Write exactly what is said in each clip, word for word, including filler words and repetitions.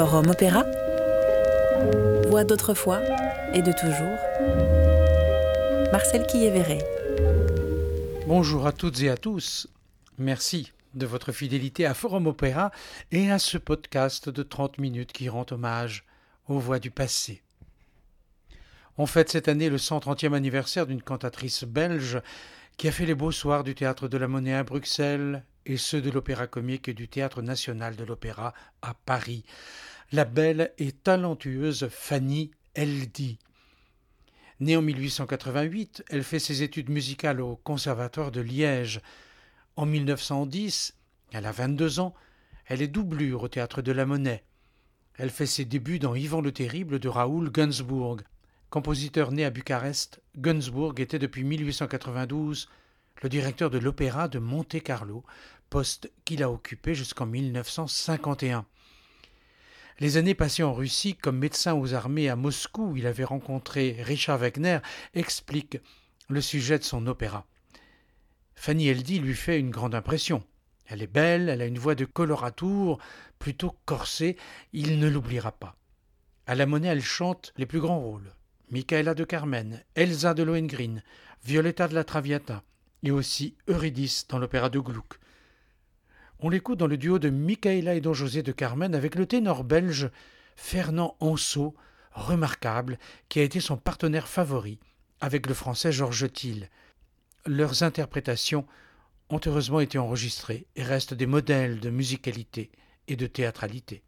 Forum Opéra, voix d'autrefois et de toujours. Marcel Quillet-Véret. Bonjour à toutes et à tous. Merci de votre fidélité à Forum Opéra et à ce podcast de trente minutes qui rend hommage aux voix du passé. On fête cette année le cent trentième anniversaire d'une cantatrice belge qui a fait les beaux soirs du Théâtre de la Monnaie à Bruxelles et ceux de l'Opéra Comique et du Théâtre National de l'Opéra à Paris, la belle et talentueuse Fanny Eldy. Née en mille huit cent quatre-vingt-huit, elle fait ses études musicales au Conservatoire de Liège. En mille neuf cent dix, elle a vingt-deux ans, elle est doublure au Théâtre de la Monnaie. Elle fait ses débuts dans Yvan le Terrible de Raoul Gainsbourg. Compositeur né à Bucarest, Gainsbourg était depuis mille huit cent quatre-vingt-douze le directeur de l'Opéra de Monte-Carlo, poste qu'il a occupé jusqu'en mille neuf cent cinquante et un. Les années passées en Russie comme médecin aux armées à Moscou, où il avait rencontré Richard Wagner, expliquent le sujet de son opéra. Fanny Eldy lui fait une grande impression. Elle est belle, elle a une voix de coloratour, plutôt corsée, il ne l'oubliera pas. À la Monnaie, elle chante les plus grands rôles. Michaela de Carmen, Elsa de Lohengrin, Violetta de la Traviata et aussi Eurydice dans l'opéra de Gluck. On l'écoute dans le duo de Michaela et Don José de Carmen avec le ténor belge Fernand Anceau, remarquable, qui a été son partenaire favori avec le français Georges Thill. Leurs interprétations ont heureusement été enregistrées et restent des modèles de musicalité et de théâtralité.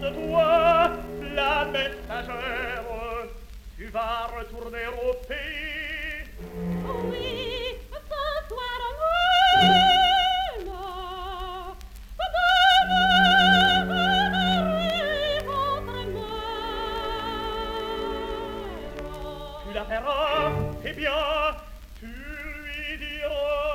de toi, la messagère, tu vas retourner au pays. Oui, ce soir, oui, là, tu la verras, eh bien, tu lui diras.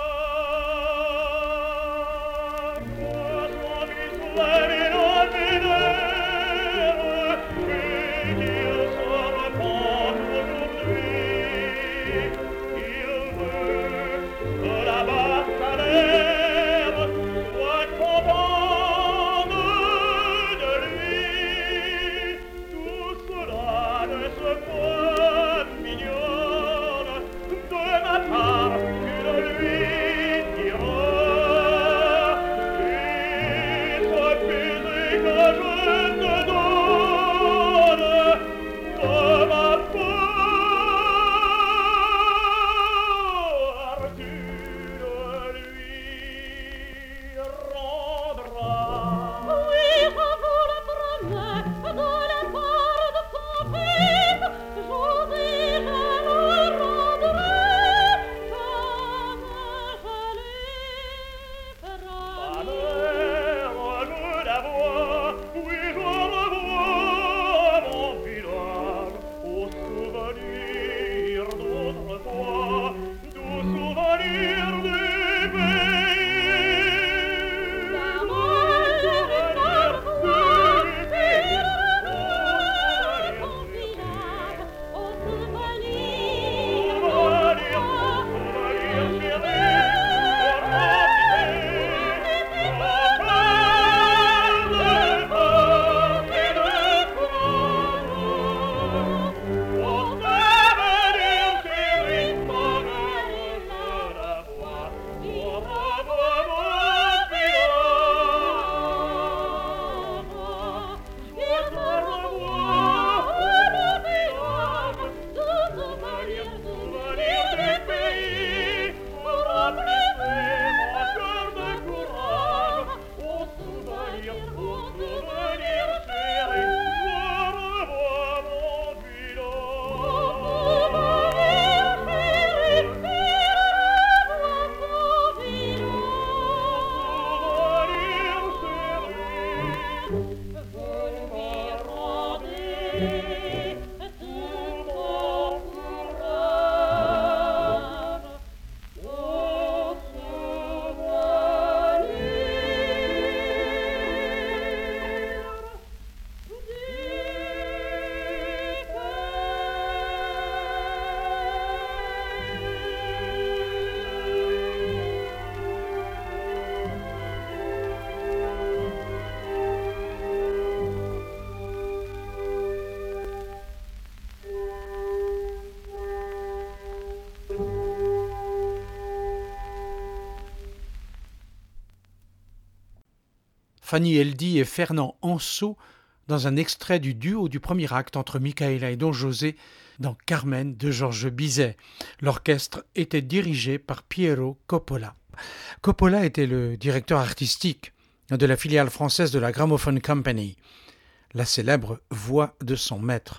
Fanny Eldy et Fernand Anceau dans un extrait du duo du premier acte entre Micaëla et Don José dans Carmen de Georges Bizet. L'orchestre était dirigé par Piero Coppola. Coppola était le directeur artistique de la filiale française de la Gramophone Company, la célèbre voix de son maître.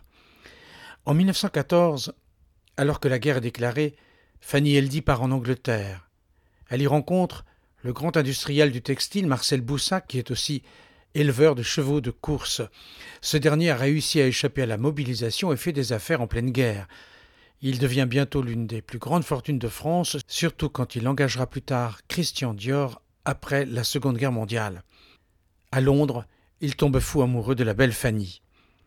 En mille neuf cent quatorze, alors que la guerre est déclarée, Fanny Eldy part en Angleterre. Elle y rencontre le grand industriel du textile, Marcel Boussac, qui est aussi éleveur de chevaux de course. Ce dernier a réussi à échapper à la mobilisation et fait des affaires en pleine guerre. Il devient bientôt l'une des plus grandes fortunes de France, surtout quand il engagera plus tard Christian Dior après la Seconde Guerre mondiale. À Londres, il tombe fou amoureux de la belle Fanny.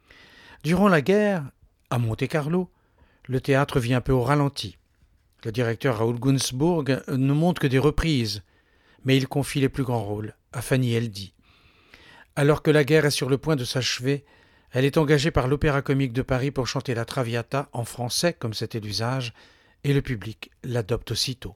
Durant la guerre, à Monte-Carlo, le théâtre vit un peu au ralenti. Le directeur Raoul Gunzburg ne montre que des reprises, mais il confie les plus grands rôles à Fanny Eldy. Alors que la guerre est sur le point de s'achever, elle est engagée par l'Opéra-Comique de Paris pour chanter la Traviata en français, comme c'était l'usage, et le public l'adopte aussitôt.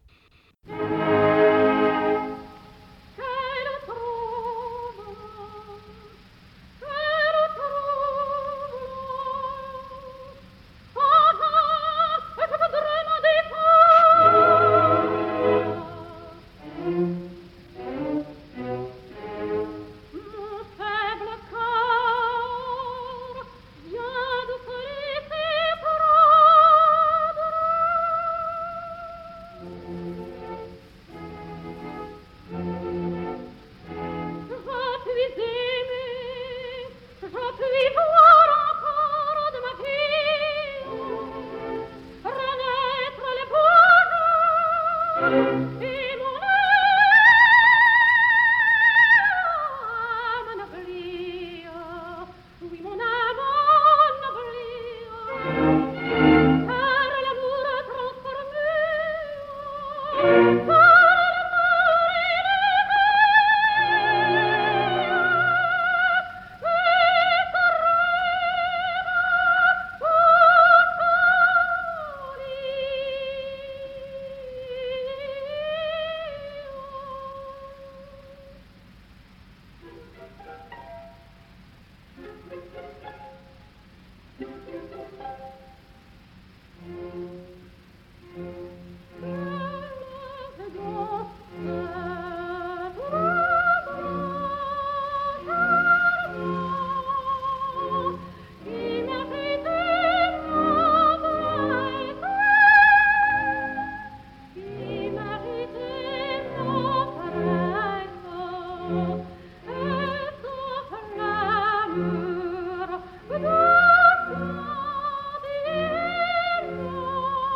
Mon faible corps Thank you.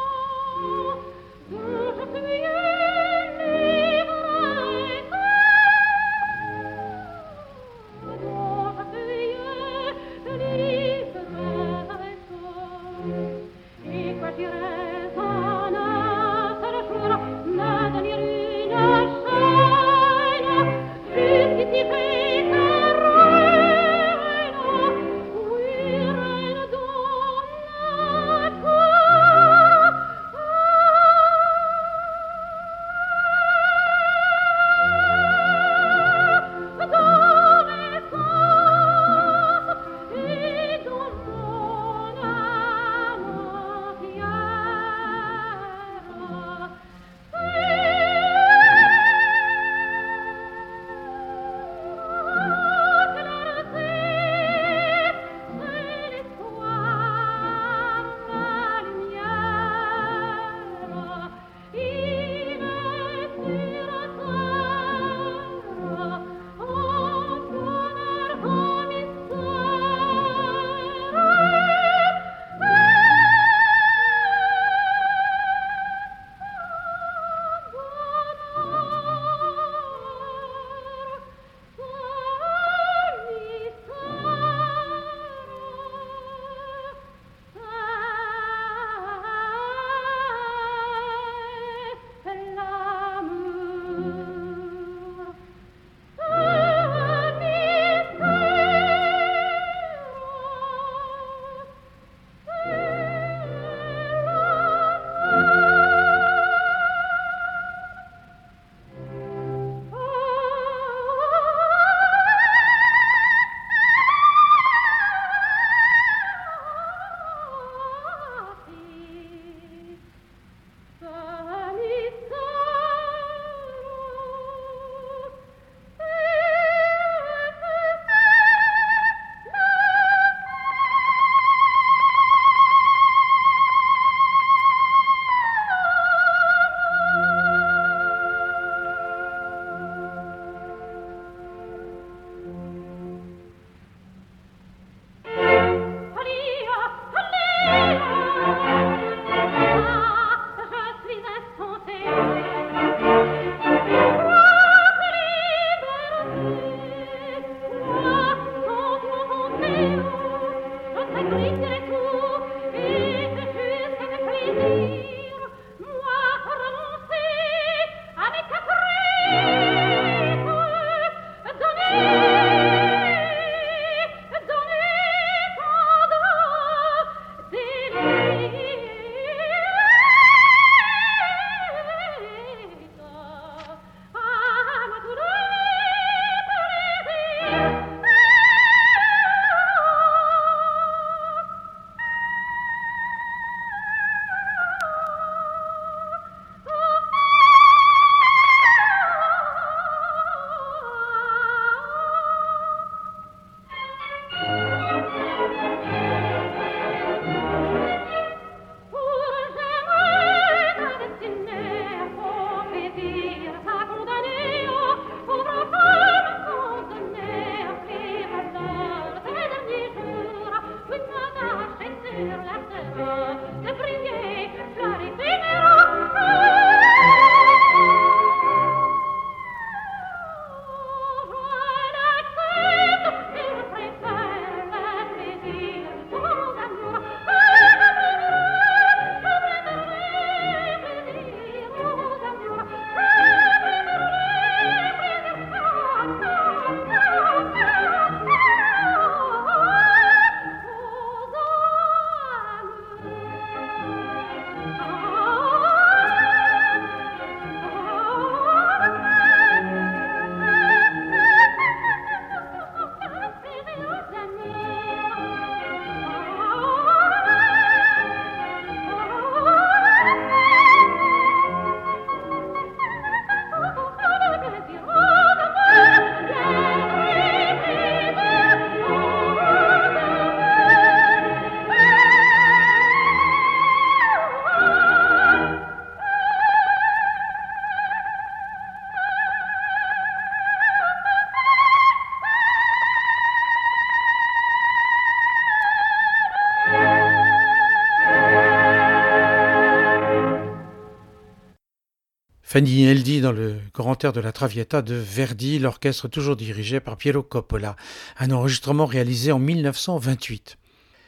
Fanny Eldi dans le grand air de la Traviata de Verdi, l'orchestre toujours dirigé par Piero Coppola, un enregistrement réalisé en mille neuf cent vingt-huit.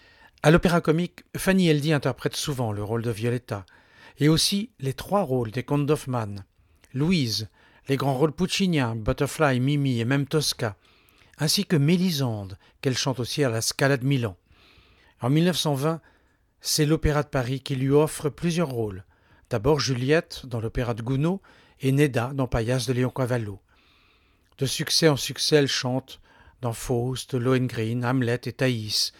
À l'opéra comique, Fanny Eldi interprète souvent le rôle de Violetta, et aussi les trois rôles des contes d'Hoffmann, Louise, les grands rôles pucciniens, Butterfly, Mimi et même Tosca, ainsi que Mélisande, qu'elle chante aussi à la Scala de Milan. En mille neuf cent vingt, c'est l'Opéra de Paris qui lui offre plusieurs rôles. D'abord Juliette dans l'opéra de Gounod et Nedda dans Paillas de Leoncavallo. De succès en succès, elle chante dans Faust, Lohengrin, Hamlet et Thaïs.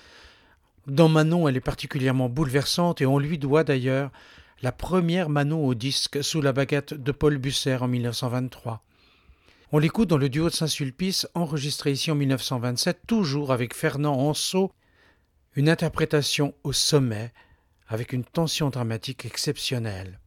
Dans Manon, elle est particulièrement bouleversante et on lui doit d'ailleurs la première Manon au disque sous la baguette de Paul Busser en mille neuf cent vingt-trois. On l'écoute dans le duo de Saint-Sulpice, enregistré ici en mille neuf cent vingt-sept, toujours avec Fernand Anceau, une interprétation au sommet, avec une tension dramatique exceptionnelle.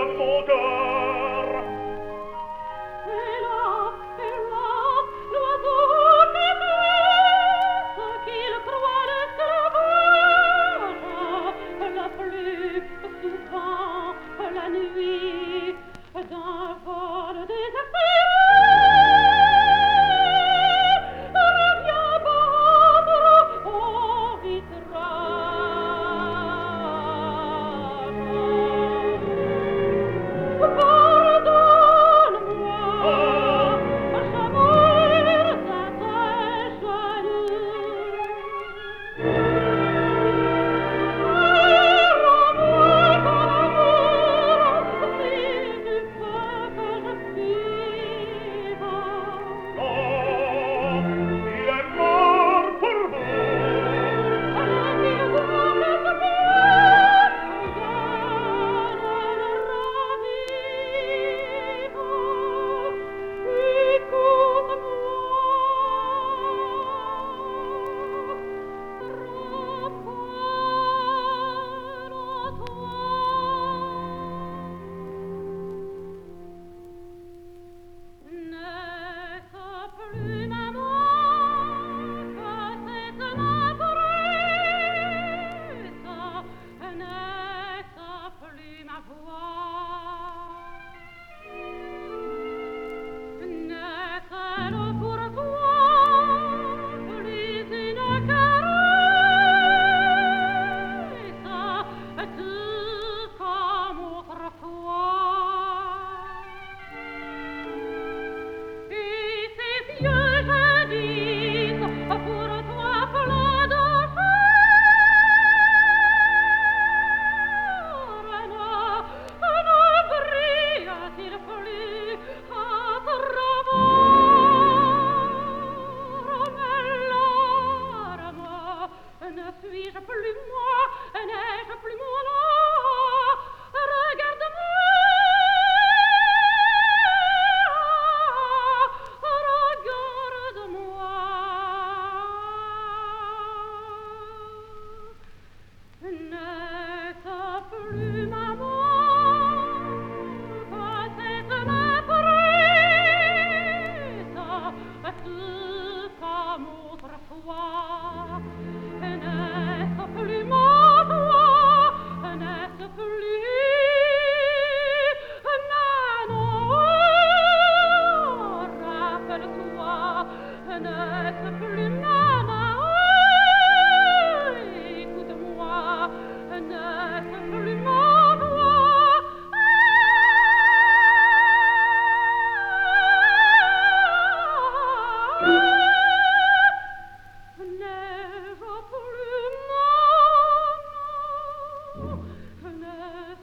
L'oiseau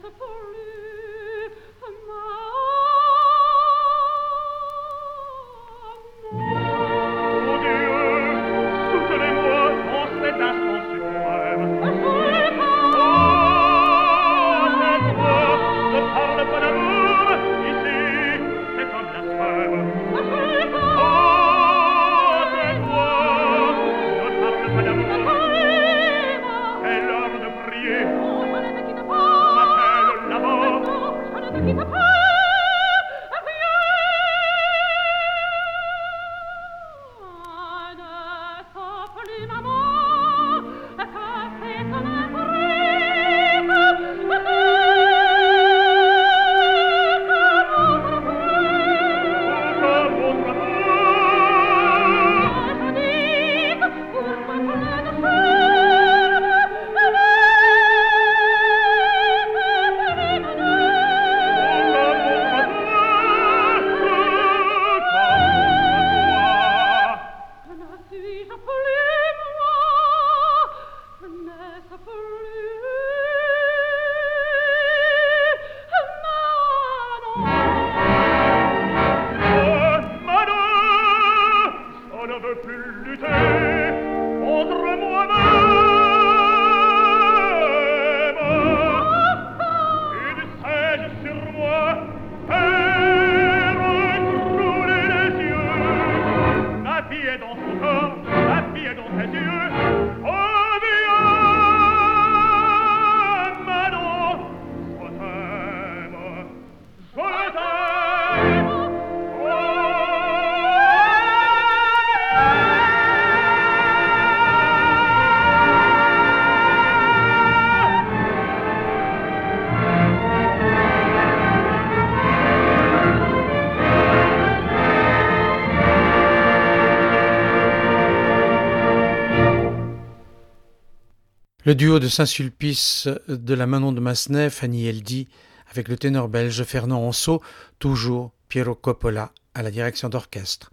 Le duo de Saint-Sulpice de la Manon de Massenet, Fanny Eldy, avec le ténor belge Fernand Anceau, toujours Piero Coppola à la direction d'orchestre.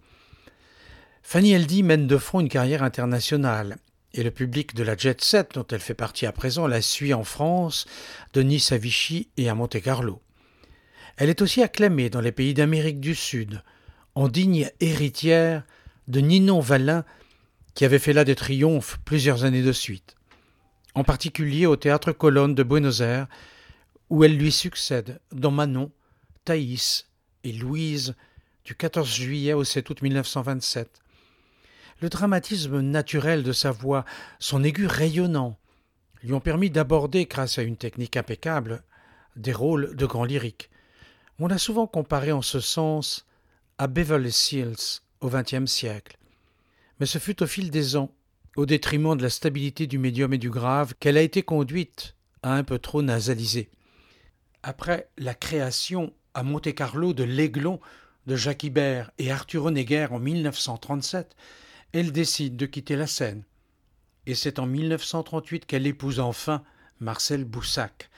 Fanny Eldy mène de front une carrière internationale et le public de la jet set dont elle fait partie à présent la suit en France, de Nice à Vichy et à Monte-Carlo. Elle est aussi acclamée dans les pays d'Amérique du Sud, en digne héritière de Ninon Wallin qui avait fait là des triomphes plusieurs années de suite. En particulier au Théâtre Colonne de Buenos Aires, où elle lui succède dans Manon, Thaïs et Louise du quatorze juillet au sept août mille neuf cent vingt-sept. Le dramatisme naturel de sa voix, son aigu rayonnant, lui ont permis d'aborder, grâce à une technique impeccable, des rôles de grands lyriques. On l'a souvent comparé en ce sens à Beverly Sills au vingtième siècle. Mais ce fut au fil des ans, au détriment de la stabilité du médium et du grave, qu'elle a été conduite à un peu trop nasaliser. Après la création à Monte-Carlo de l'Aiglon de Jacques Ibert et Arthur Honegger en mille neuf cent trente-sept, elle décide de quitter la scène. Et c'est en mille neuf cent trente-huit qu'elle épouse enfin Marcel Boussac.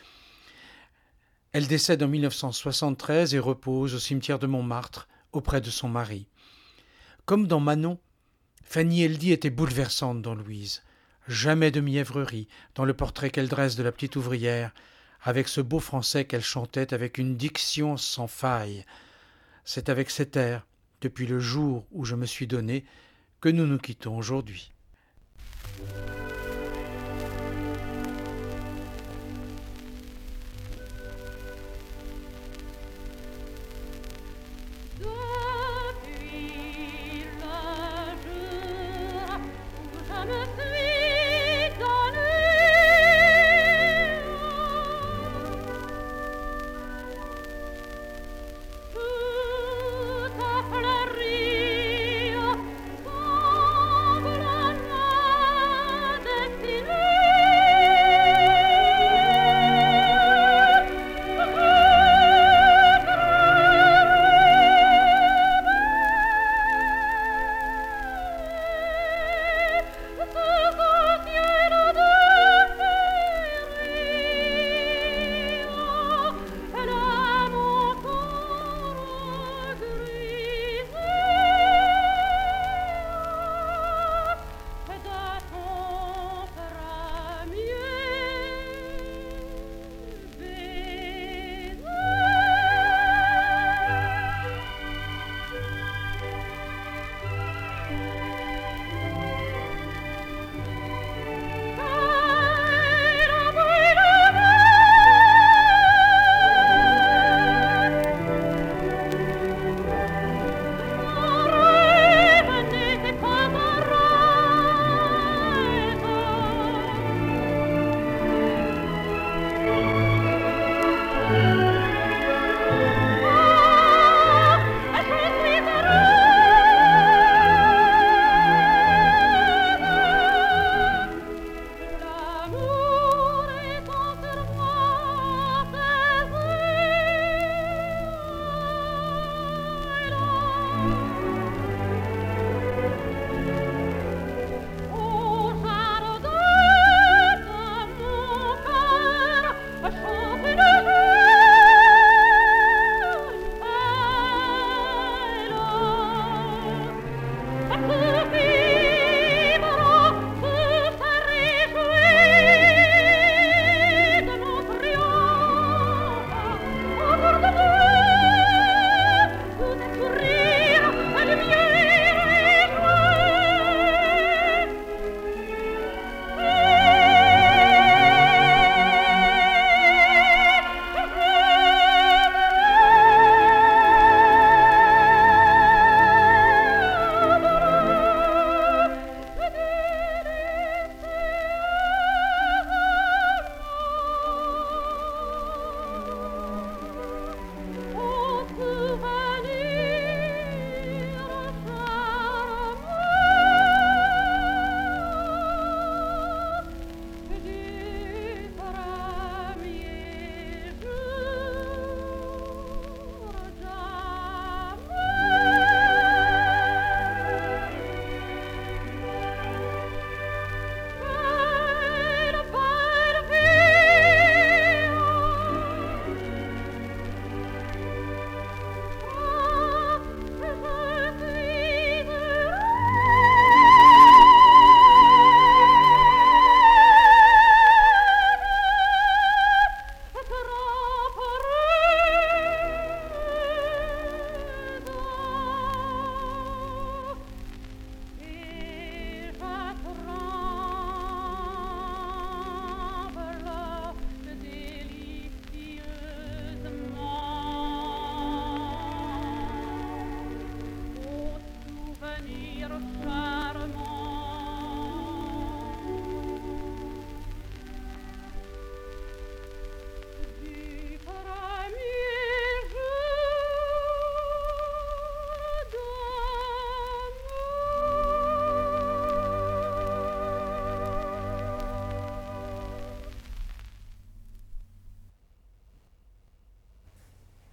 Elle décède en mille neuf cent soixante-treize et repose au cimetière de Montmartre auprès de son mari. Comme dans Manon, Fanny Eldy était bouleversante dans Louise. Jamais de mièvrerie dans le portrait qu'elle dresse de la petite ouvrière, avec ce beau français qu'elle chantait avec une diction sans faille. C'est avec cet air, depuis le jour où je me suis donné, que nous nous quittons aujourd'hui.